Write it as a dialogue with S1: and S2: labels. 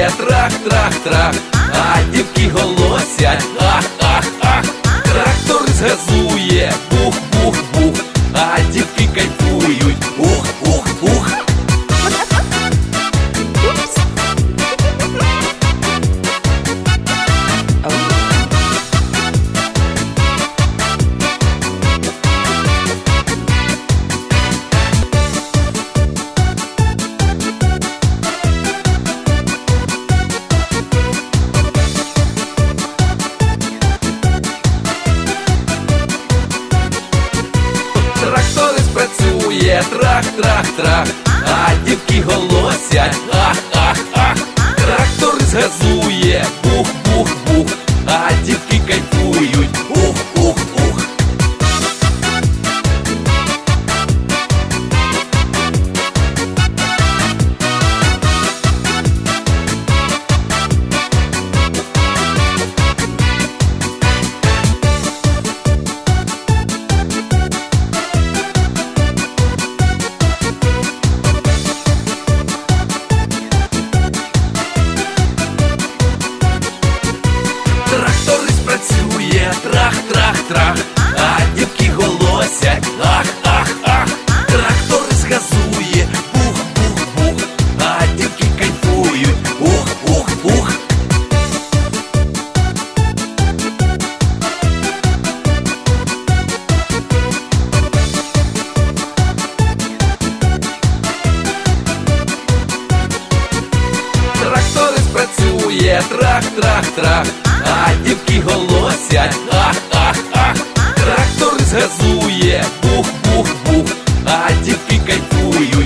S1: трах-трах-трах, а дівки голосять ах-ах-ах. Трактор згазує бух-бух-бух, а дівки кайфують ух-ух-ух. Трах-трах-трах, а дівки голосять ах-ах-ах. Трактор згазує бух-бух-бух, а дівки кайфують ух-ух-ух. Трах-трах-трах, а дівки голосять ах-ах-ах. Трактор згазує бух-бух-бух, а дівки кайфують ух-ух-ух. Трактор працює трах-трах-трах, а дівки голосять ах-ах-ах. Трактор згазує бух-бух-бух, а дівки кайфують